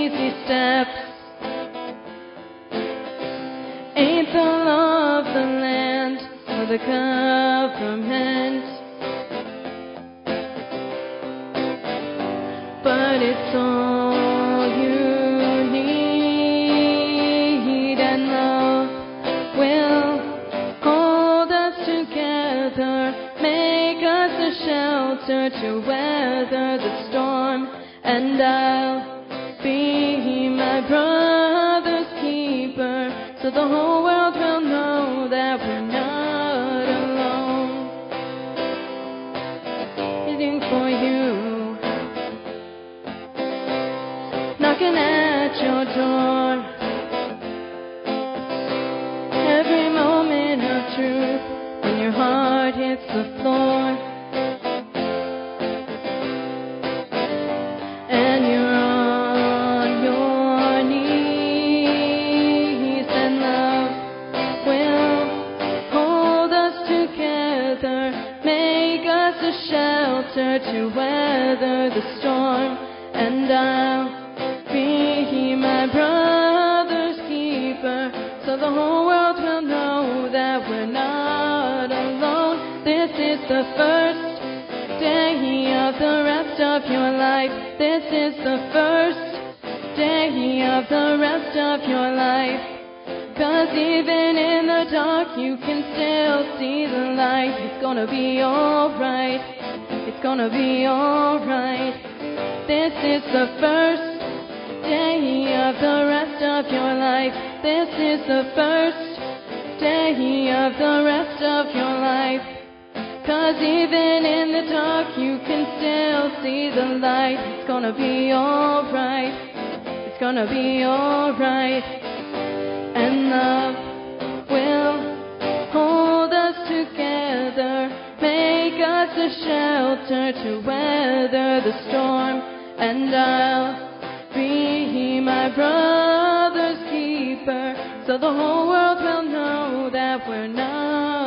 easy steps. Ain't the law of the land or the government, but it's all you need, and love will hold us together, make us a shelter to weather the storm, and I'll be my brother's keeper, so the whole world will know that we're not alone. Waiting for you, knocking at your door. Every moment of truth when your heart hits the floor, and you're on your knees, and love will hold us together, make us a shelter to weather the storm, and I'll be my brother's keeper, so the whole world will know that we're not alone. This is the first day of the rest of your life. This is the first day of the rest of your life. 'Cause even in the dark you can still see the light. It's gonna be alright. It's gonna be alright. This is the first day of the rest of your life. This is the first day of the rest of your life. 'Cause even in the dark you can still see the light. It's gonna be alright. It's gonna be alright. And love will hold us together, make us a shelter to weather the storm, and I'll be my brother's keeper, so the whole world will know that we're not